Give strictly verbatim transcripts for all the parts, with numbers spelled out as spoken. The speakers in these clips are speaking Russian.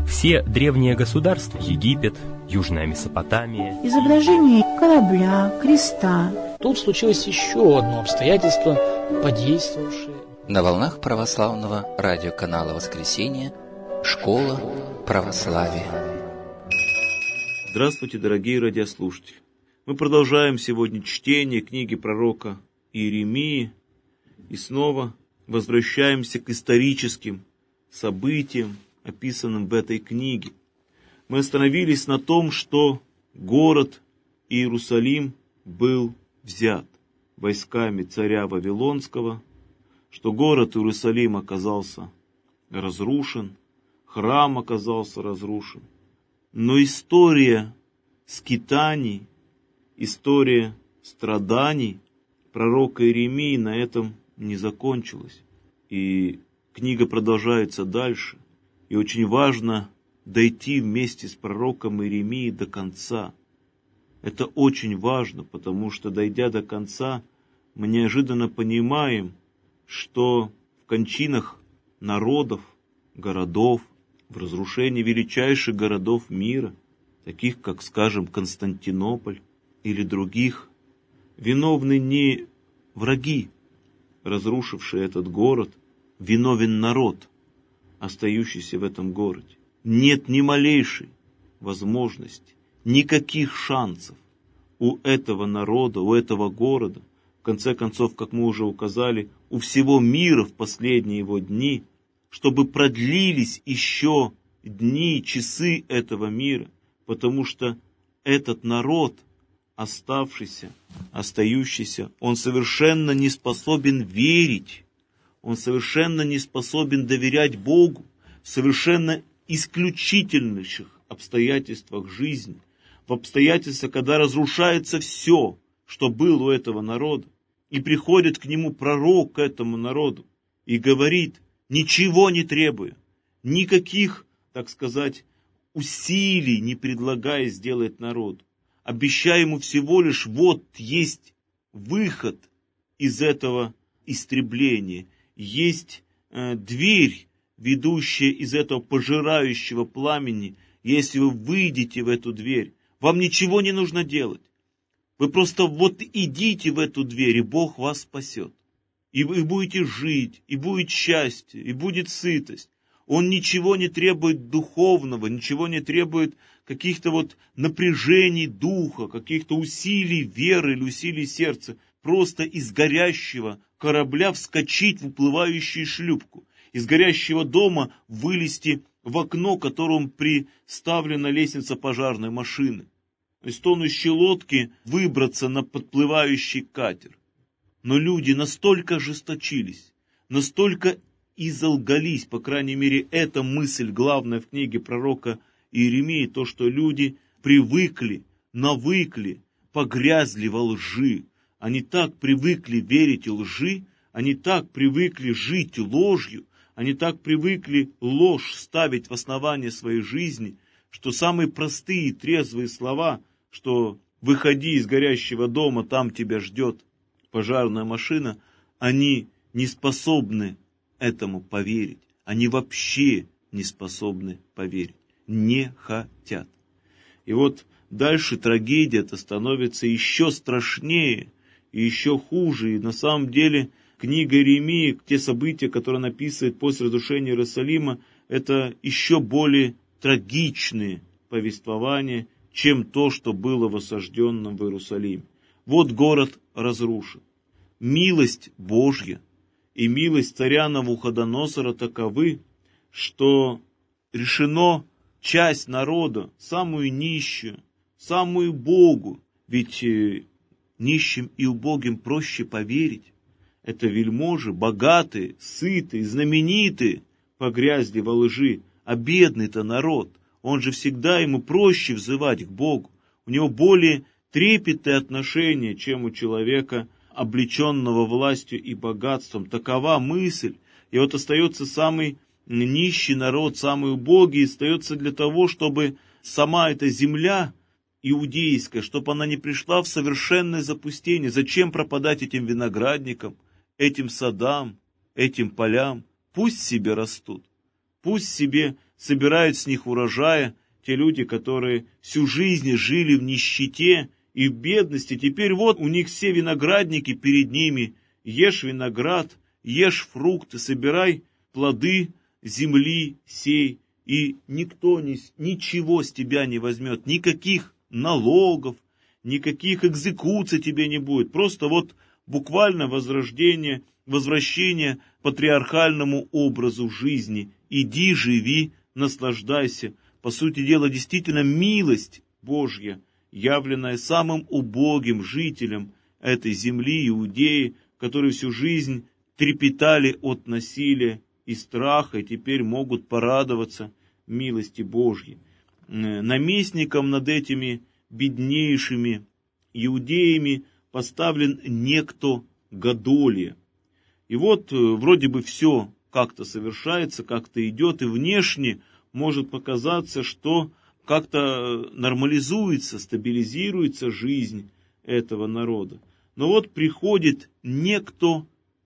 Все древние государства, Египет, Южная Месопотамия, изображение корабля, креста. Тут случилось еще одно обстоятельство, подействовавшее. На волнах православного радиоканала «Воскресенье» Школа православия. Здравствуйте, дорогие радиослушатели! Мы продолжаем сегодня чтение книги пророка Иеремии и снова возвращаемся к историческим событиям, описанным в этой книге. Мы остановились на том, что город Иерусалим был взят войсками царя Вавилонского, что город Иерусалим оказался разрушен, храм оказался разрушен. Но история скитаний, история страданий пророка Иеремии на этом не закончилась. И книга продолжается дальше. И очень важно дойти вместе с пророком Иеремией до конца. Это очень важно, потому что, дойдя до конца, мы неожиданно понимаем, что в кончинах народов, городов, в разрушении величайших городов мира, таких как, скажем, Константинополь или других, виновны не враги, разрушившие этот город, виновен народ, остающийся в этом городе. Нет ни малейшей возможности, никаких шансов у этого народа, у этого города, в конце концов, как мы уже указали, у всего мира в последние его дни, чтобы продлились еще дни, часы этого мира, потому что этот народ, оставшийся, остающийся, он совершенно не способен верить, он совершенно не способен доверять Богу в совершенно исключительных обстоятельствах жизни, в обстоятельствах, когда разрушается все, что было у этого народа, и приходит к нему пророк, к этому народу, и говорит, ничего не требуя, никаких, так сказать, усилий не предлагая сделать народу, обещая ему всего лишь, вот есть выход из этого истребления, есть э, дверь, ведущая из этого пожирающего пламени. Если вы выйдете в эту дверь, вам ничего не нужно делать. Вы просто вот идите в эту дверь, и Бог вас спасет. И вы будете жить, и будет счастье, и будет сытость. Он ничего не требует духовного, ничего не требует каких-то вот напряжений духа, каких-то усилий веры или усилий сердца. Просто из горящего корабля вскочить в уплывающую шлюпку, из горящего дома вылезти в окно, которому приставлена лестница пожарной машины, из тонущей лодки выбраться на подплывающий катер. Но люди настолько ожесточились, настолько изолгались, по крайней мере, эта мысль главная в книге пророка Иеремии, то, что люди привыкли, навыкли, погрязли во лжи. Они так привыкли верить лжи, они так привыкли жить ложью, они так привыкли ложь ставить в основание своей жизни, что самые простые трезвые слова, что «выходи из горящего дома, там тебя ждет пожарная машина», они не способны этому поверить. Они вообще не способны поверить. Не хотят. И вот дальше трагедия-то становится еще страшнее и еще хуже. И на самом деле книга Иеремии, те события, которые он описывает после разрушения Иерусалима, это еще более трагичные повествования, чем то, что было в осажденном в Иерусалиме. Вот город разрушен. Милость Божья и милость царя Навуходоносора таковы, что решено часть народа, самую нищую, самую убогую, ведь нищим и убогим проще поверить. Это вельможи, богатые, сытые, знаменитые, погрязли во лжи, а бедный-то народ, он же всегда ему проще взывать к Богу. У него более трепетное отношение, чем у человека, облеченного властью и богатством. Такова мысль. И вот остается самый нищий народ, самый убогий, остается для того, чтобы сама эта земля иудейская, чтобы она не пришла в совершенное запустение. Зачем пропадать этим виноградникам, этим садам, этим полям? Пусть себе растут. Пусть себе собирают с них урожая. Те люди, которые всю жизнь жили в нищете и в бедности, теперь вот у них все виноградники перед ними. Ешь виноград, ешь фрукты, собирай плоды земли, сей, и никто ни, ничего с тебя не возьмет, никаких налогов, никаких экзекуций тебе не будет. Просто вот буквально возрождение, возвращение к патриархальному образу жизни. Иди, живи, наслаждайся. По сути дела, действительно милость Божья, явленная самым убогим жителям этой земли, иудеи, которые всю жизнь трепетали от насилия и страха, и теперь могут порадоваться милости Божьей. Наместником над этими беднейшими иудеями поставлен некто Годолия. И вот вроде бы все как-то совершается, как-то идет, и внешне может показаться, что как-то нормализуется, стабилизируется жизнь этого народа. Но вот приходит некто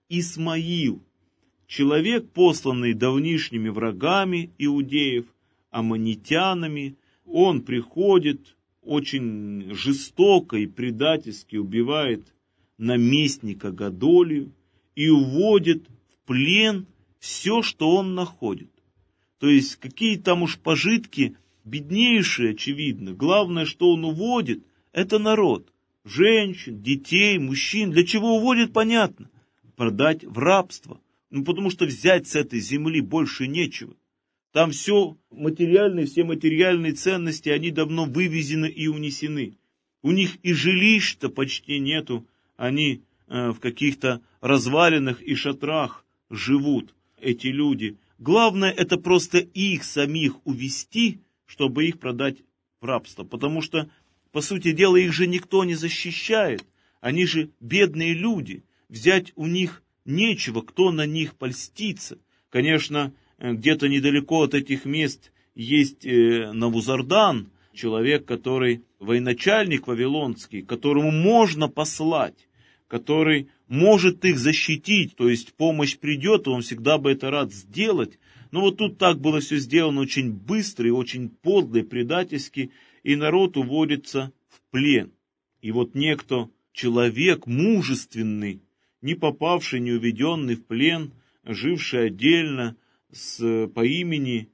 Исмаил, человек, посланный давнишними врагами иудеев, аммонитянами. Он приходит, очень жестоко и предательски убивает наместника Годолию и уводит в плен все, что он находит. То есть какие там уж пожитки, беднейшие, очевидно. Главное, что он уводит, это народ. Женщин, детей, мужчин. Для чего уводит, понятно. Продать в рабство. Ну, потому что взять с этой земли больше нечего. Там все материальные, все материальные ценности, они давно вывезены и унесены. У них и жилищ-то почти нету. Они э, в каких-то развалинах и шатрах живут, эти люди. Главное, это просто их самих увести, чтобы их продать в рабство. Потому что, по сути дела, их же никто не защищает. Они же бедные люди. Взять у них нечего, кто на них польстится. Конечно, где-то недалеко от этих мест есть Навузардан, человек, который военачальник вавилонский, которому можно послать, который может их защитить, то есть помощь придет, и он всегда бы это рад сделать. Но вот тут так было все сделано очень быстро и очень подло и предательски, и народ уводится в плен. И вот некто, человек мужественный, не попавший, не уведенный в плен, живший отдельно с, по имени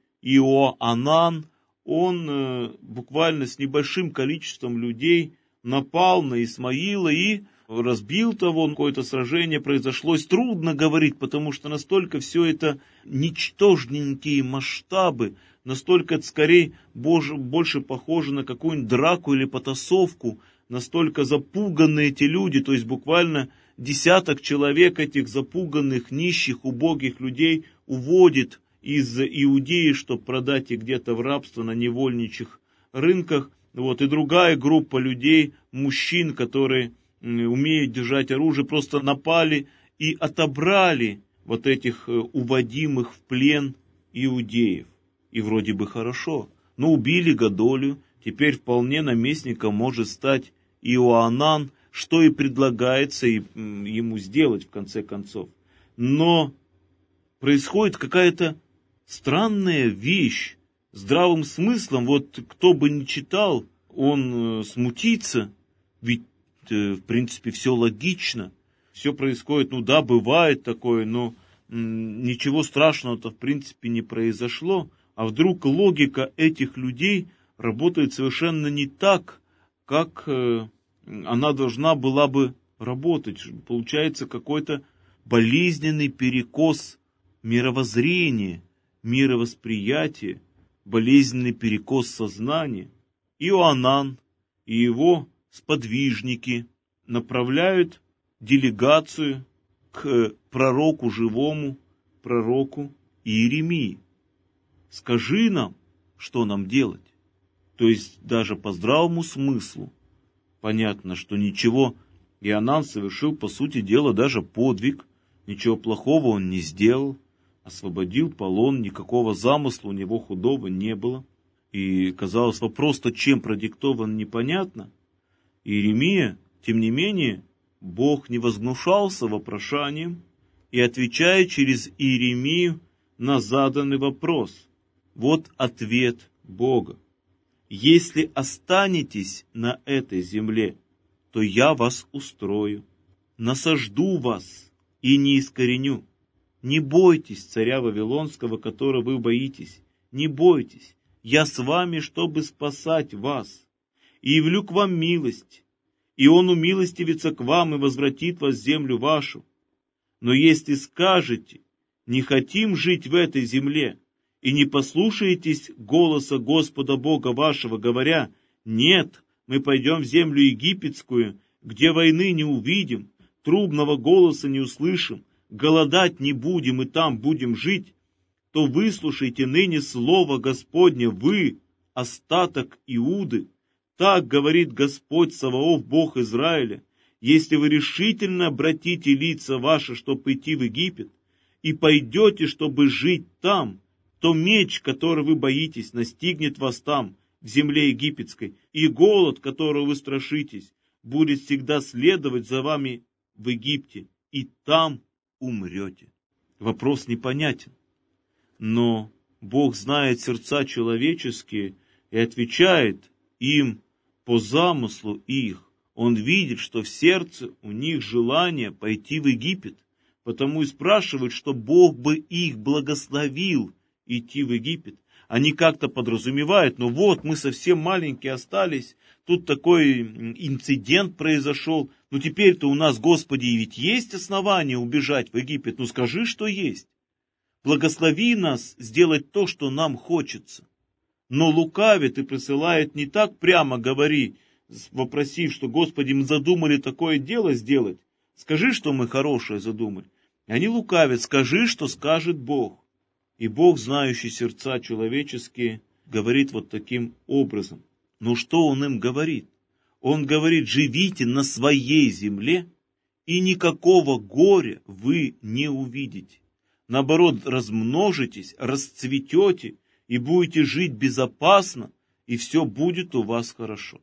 Иоанан, он э, буквально с небольшим количеством людей напал на Исмаила и разбил того, какое-то сражение произошло. Трудно говорить, потому что настолько все это ничтожненькие масштабы, настолько это скорее боже, больше похоже на какую-нибудь драку или потасовку, настолько запуганные эти люди, то есть буквально десяток человек этих запуганных, нищих, убогих людей уводит из Иудеи, чтобы продать их где-то в рабство на невольничьих рынках. Вот, и другая группа людей, мужчин, которые умеют держать оружие, просто напали и отобрали вот этих уводимых в плен иудеев. И вроде бы хорошо, но убили Годолию, теперь вполне наместником может стать Иоанан, что и предлагается ему сделать в конце концов. Но происходит какая-то странная вещь, здравым смыслом, вот кто бы ни читал, он смутится, ведь в принципе все логично, все происходит, ну да, бывает такое, но ничего страшного-то в принципе не произошло, а вдруг логика этих людей работает совершенно не так, как она должна была бы работать. Получается какой-то болезненный перекос мировоззрения, мировосприятия, болезненный перекос сознания. Иоанан и его сподвижники направляют делегацию к пророку живому, пророку Иеремии. Скажи нам, что нам делать. То есть даже по здравому смыслу понятно, что ничего Иоанн совершил, по сути дела, даже подвиг, ничего плохого он не сделал, освободил полон, никакого замысла у него худого не было. И, казалось, вопрос-то чем продиктован, непонятно. Иеремия, тем не менее, Бог не возгнушался вопрошанием и отвечает через Иеремию на заданный вопрос. Вот ответ Бога. Если останетесь на этой земле, то я вас устрою, насажду вас и не искореню. Не бойтесь царя Вавилонского, которого вы боитесь, не бойтесь, я с вами, чтобы спасать вас, и явлю к вам милость, и он умилостивится к вам и возвратит вас в землю вашу. Но если скажете, не хотим жить в этой земле, и не послушаетесь голоса Господа Бога вашего, говоря, нет, мы пойдем в землю египетскую, где войны не увидим, трубного голоса не услышим, голодать не будем и там будем жить, то выслушайте ныне слово Господне вы, остаток Иуды. Так говорит Господь Саваоф, Бог Израиля, если вы решительно обратите лица ваши, чтобы идти в Египет, и пойдете, чтобы жить там, то меч, который вы боитесь, настигнет вас там, в земле египетской, и голод, которого вы страшитесь, будет всегда следовать за вами в Египте, и там умрете. Вопрос непонятен, но Бог знает сердца человеческие и отвечает им по замыслу их. Он видит, что в сердце у них желание пойти в Египет, потому и спрашивает, что Бог бы их благословил идти в Египет. Они как-то подразумевают, ну вот, мы совсем маленькие остались, тут такой инцидент произошел, ну теперь-то у нас, Господи, ведь есть основания убежать в Египет, ну скажи, что есть. Благослови нас сделать то, что нам хочется. Но лукавит и присылает не так прямо говори, вопросив, что, Господи, мы задумали такое дело сделать, скажи, что мы хорошее задумали. Они лукавят, скажи, что скажет Бог. И Бог, знающий сердца человеческие, говорит вот таким образом. Но что Он им говорит? Он говорит, живите на своей земле, и никакого горя вы не увидите. Наоборот, размножитесь, расцветете, и будете жить безопасно, и все будет у вас хорошо.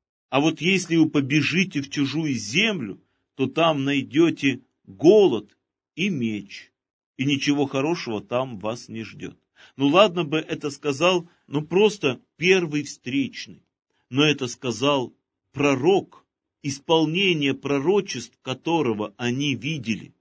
А вот если вы побежите в чужую землю, то там найдете голод и меч, и ничего хорошего там вас не ждет. Ну ладно бы это сказал, ну просто первый встречный, но это сказал пророк, исполнение пророчеств которого они видели.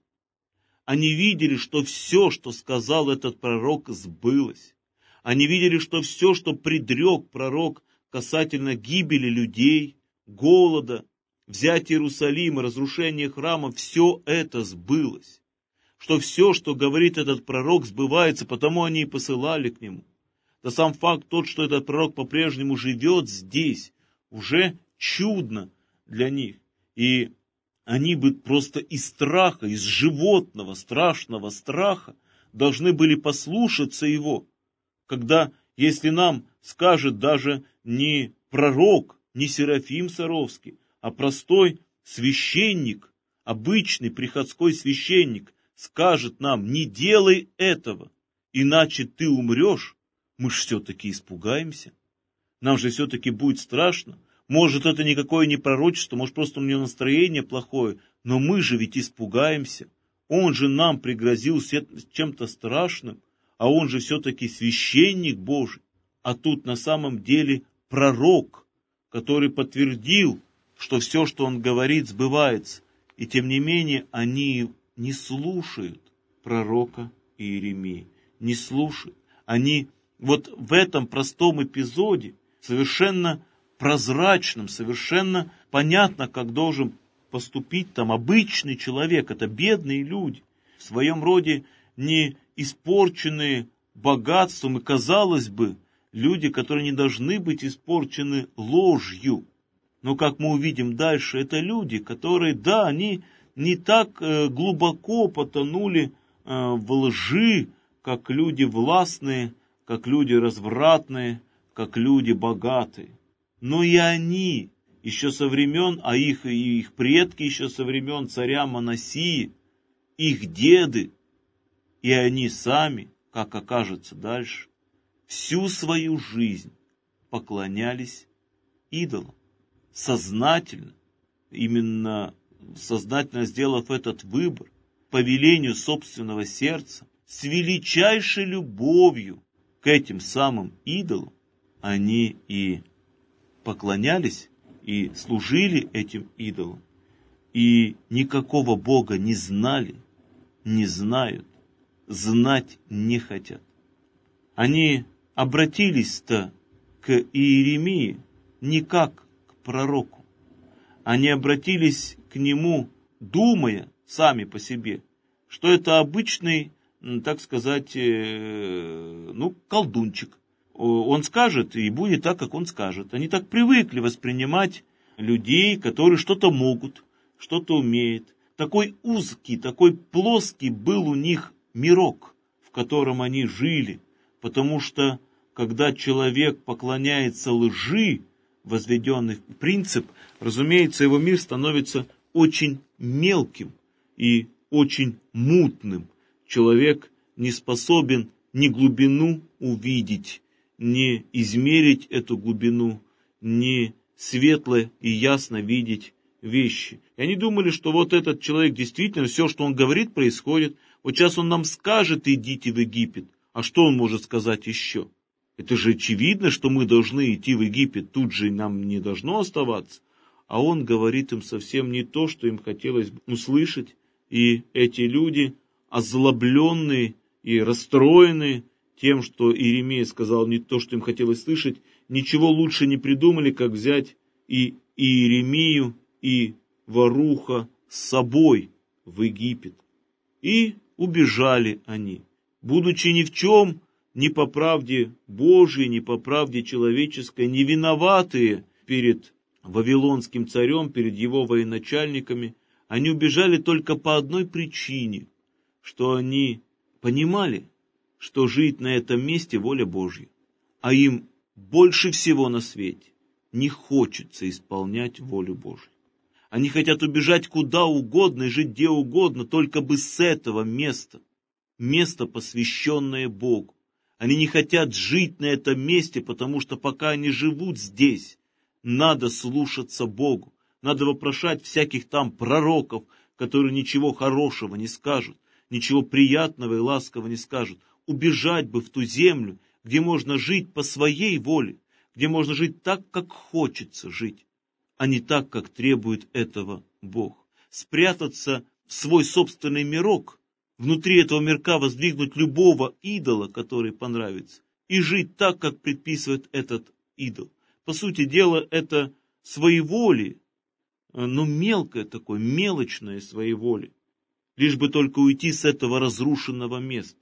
Они видели, что все, что сказал этот пророк, сбылось. Они видели, что все, что предрек пророк касательно гибели людей, голода, взятия Иерусалима, разрушения храма, все это сбылось. Что все, что говорит этот пророк, сбывается, потому они и посылали к нему. Да сам факт тот, что этот пророк по-прежнему живет здесь, уже чудно для них. И они бы просто из страха, из животного, страшного страха, должны были послушаться его. Когда, если нам скажет даже не пророк, не Серафим Саровский, а простой священник, обычный приходской священник, скажет нам, не делай этого, иначе ты умрешь, мы же все-таки испугаемся. Нам же все-таки будет страшно. Может, это никакое не пророчество, может, просто у него настроение плохое, но мы же ведь испугаемся. Он же нам пригрозил чем-то страшным, а он же все-таки священник Божий. А тут на самом деле пророк, который подтвердил, что все, что он говорит, сбывается. И тем не менее они не слушают пророка Иеремии, не слушают. Они вот в этом простом эпизоде, совершенно прозрачном, совершенно понятно, как должен поступить там обычный человек, это бедные люди, в своем роде не испорченные богатством, и, казалось бы, люди, которые не должны быть испорчены ложью. Но, как мы увидим дальше, это люди, которые, да, они не так э, глубоко потонули э, в лжи, как люди властные, как люди развратные, как люди богатые. Но и они еще со времен, а их и их предки еще со времен царя Манассии, их деды, и они сами, как окажется дальше, всю свою жизнь поклонялись идолам. Сознательно, именно сознательно сделав этот выбор, по велению собственного сердца, с величайшей любовью к этим самым идолам, они и поклонялись, и служили этим идолам, и никакого Бога не знали, не знают, знать не хотят. Они обратились-то к Иеремии не как к пророку. Они обратились к нему, думая сами по себе, что это обычный, так сказать, ну, колдунчик. Он скажет, и будет так, как он скажет. Они так привыкли воспринимать людей, которые что-то могут, что-то умеют. Такой узкий, такой плоский был у них мирок, в котором они жили, потому что, когда человек поклоняется лжи, возведенный в принцип, разумеется, его мир становится очень мелким и очень мутным. Человек не способен ни глубину увидеть, ни измерить эту глубину, ни светло и ясно видеть вещи. И они думали, что вот этот человек действительно, все, что он говорит, происходит. Вот сейчас он нам скажет: идите в Египет. А что он может сказать еще? Это же очевидно, что мы должны идти в Египет, тут же нам не должно оставаться. А он говорит им совсем не то, что им хотелось услышать. И эти люди, озлобленные и расстроенные тем, что Иеремия сказал не то, что им хотелось слышать, ничего лучше не придумали, как взять и Иеремию, и Варуха с собой в Египет. И убежали они, будучи ни в чем, ни по правде Божией, ни по правде человеческой, не виноватые перед вавилонским царем, перед его военачальниками. Они убежали только по одной причине, что они понимали, что жить на этом месте воля Божья, а им больше всего на свете не хочется исполнять волю Божью. Они хотят убежать куда угодно и жить где угодно, только бы с этого места, место, посвященное Богу. Они не хотят жить на этом месте, потому что пока они живут здесь, надо слушаться Богу, надо вопрошать всяких там пророков, которые ничего хорошего не скажут, ничего приятного и ласкового не скажут. Убежать бы в ту землю, где можно жить по своей воле, где можно жить так, как хочется жить, а не так, как требует этого Бог. Спрятаться в свой собственный мирок, внутри этого мирка воздвигнуть любого идола, который понравится, и жить так, как предписывает этот идол. По сути дела, это своеволие, но мелкое такое, мелочное своеволие, лишь бы только уйти с этого разрушенного места.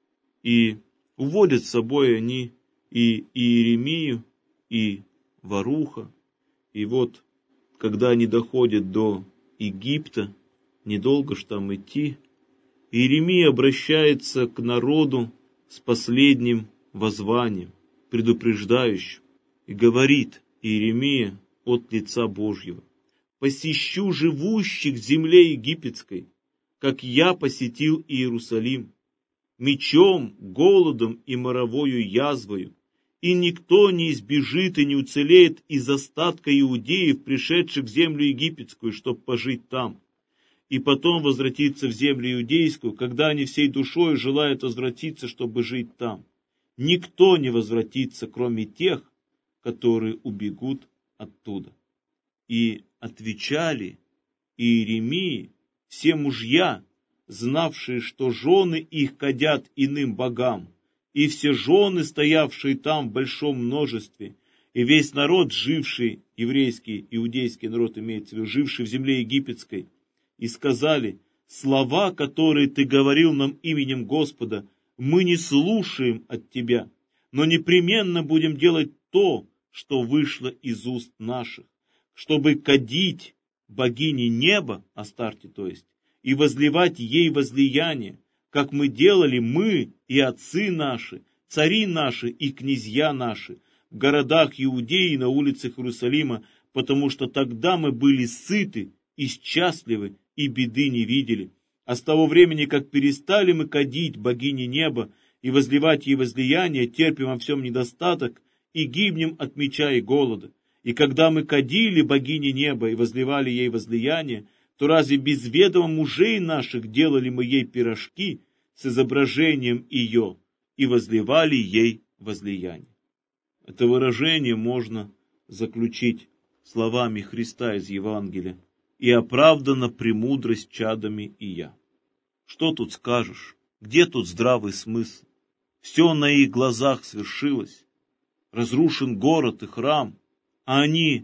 И уводят с собой они и Иеремию, и Варуха. И вот, когда они доходят до Египта, недолго ж там идти, Иеремия обращается к народу с последним воззванием, предупреждающим, и говорит Иеремия от лица Божьего: «Посещу живущих в земле египетской, как я посетил Иерусалим, мечом, голодом и моровою язвою, и никто не избежит и не уцелеет из остатка иудеев, пришедших в землю египетскую, чтобы пожить там, и потом возвратиться в землю иудейскую, когда они всей душой желают возвратиться, чтобы жить там. Никто не возвратится, кроме тех, которые убегут оттуда». И отвечали Иеремии все мужья, знавшие, что жены их кадят иным богам, и все жены, стоявшие там в большом множестве, и весь народ, живший, еврейский, иудейский народ имеется в виду, живший в земле египетской, и сказали: «Слова, которые ты говорил нам именем Господа, мы не слушаем от тебя, но непременно будем делать то, что вышло из уст наших, чтобы кадить богине неба, Астарте то есть, и возливать ей возлияние, как мы делали мы и отцы наши, цари наши и князья наши, в городах Иудеи и на улицах Иерусалима, потому что тогда мы были сыты и счастливы, и беды не видели. А с того времени, как перестали мы кадить богине неба и возливать ей возлияние, терпим во всем недостаток и гибнем от меча и голода. И когда мы кадили богине неба и возливали ей возлияние, то разве без ведома мужей наших делали мы ей пирожки с изображением ее и возливали ей возлияние. Это выражение можно заключить словами Христа из Евангелия: «И оправдана премудрость чадами и я». Что тут скажешь? Где тут здравый смысл? Все на их глазах свершилось. Разрушен город и храм, а они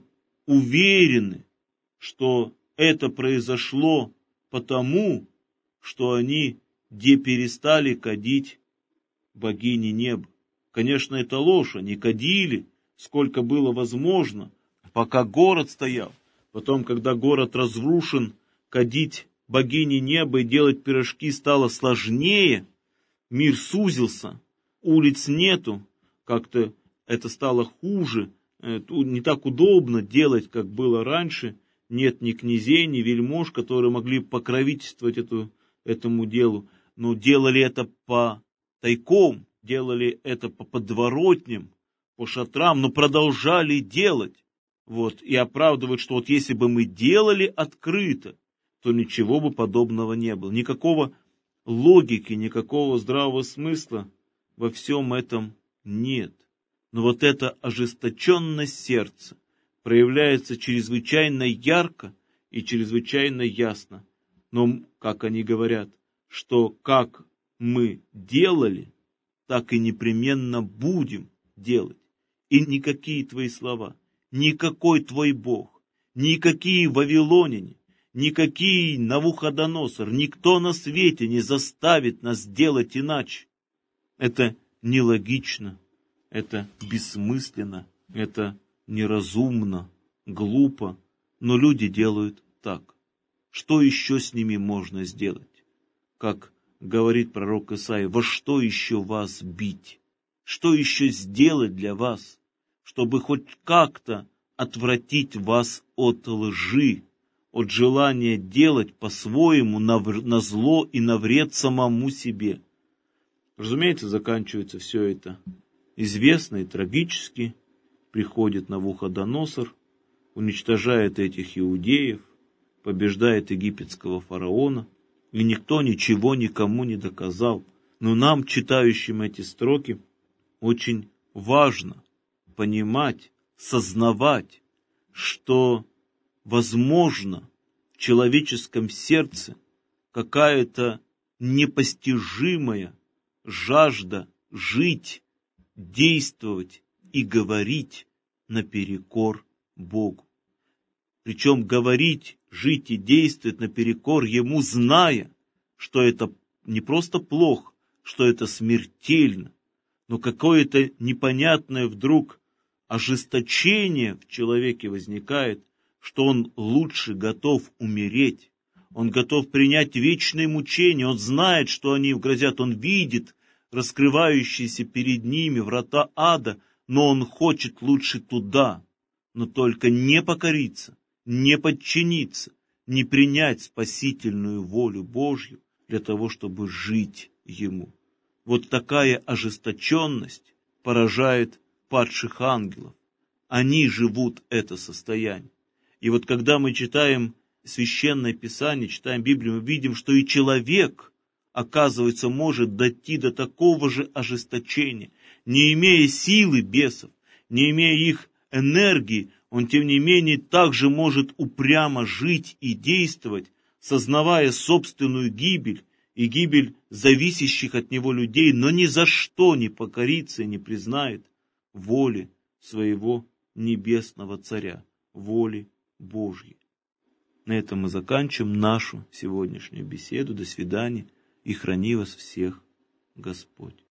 уверены, что это произошло потому, что они где перестали кадить богини неба. Конечно, это ложь, они кадили, сколько было возможно, пока город стоял. Потом, когда город разрушен, кадить богини неба и делать пирожки стало сложнее, мир сузился, улиц нету, как-то это стало хуже, не так удобно делать, как было раньше. Нет ни князей, ни вельмож, которые могли покровительствовать эту, этому делу. Но делали это по тайком, делали это по подворотням, по шатрам, но продолжали делать. Вот, и оправдывают, что вот если бы мы делали открыто, то ничего бы подобного не было. Никакого логики, никакого здравого смысла во всем этом нет. Но вот эта ожесточенность сердца проявляется чрезвычайно ярко и чрезвычайно ясно. Но, как они говорят, что как мы делали, так и непременно будем делать. И никакие твои слова, никакой твой Бог, никакие вавилоняне, никакие Навуходоносор, никто на свете не заставит нас делать иначе. Это нелогично, это бессмысленно, это неразумно, глупо, но люди делают так. Что еще с ними можно сделать? Как говорит пророк Исаия: во что еще вас бить? Что еще сделать для вас, чтобы хоть как-то отвратить вас от лжи, от желания делать по-своему на зло и на вред самому себе? Разумеется, заканчивается все это известно и трагически. Приходит Навуходоносор, уничтожает этих иудеев, побеждает египетского фараона, и никто ничего никому не доказал. Но нам, читающим эти строки, очень важно понимать, сознавать, что, возможно, в человеческом сердце какая-то непостижимая жажда жить, действовать и говорить наперекор Богу. Причем говорить, жить и действовать наперекор Ему, зная, что это не просто плохо, что это смертельно, но какое-то непонятное вдруг ожесточение в человеке возникает, что он лучше готов умереть, он готов принять вечные мучения, он знает, что они грозят, он видит раскрывающиеся перед ними врата ада, но он хочет лучше туда, но только не покориться, не подчиниться, не принять спасительную волю Божью для того, чтобы жить Ему. Вот такая ожесточенность поражает падших ангелов. Они живут это состояние. И вот когда мы читаем Священное Писание, читаем Библию, мы видим, что и человек, оказывается, может дойти до такого же ожесточения. Не имея силы бесов, не имея их энергии, он, тем не менее, также может упрямо жить и действовать, сознавая собственную гибель и гибель зависящих от него людей, но ни за что не покорится и не признает воли своего небесного Царя, воли Божьей. На этом мы заканчиваем нашу сегодняшнюю беседу. До свидания, и храни вас всех Господь.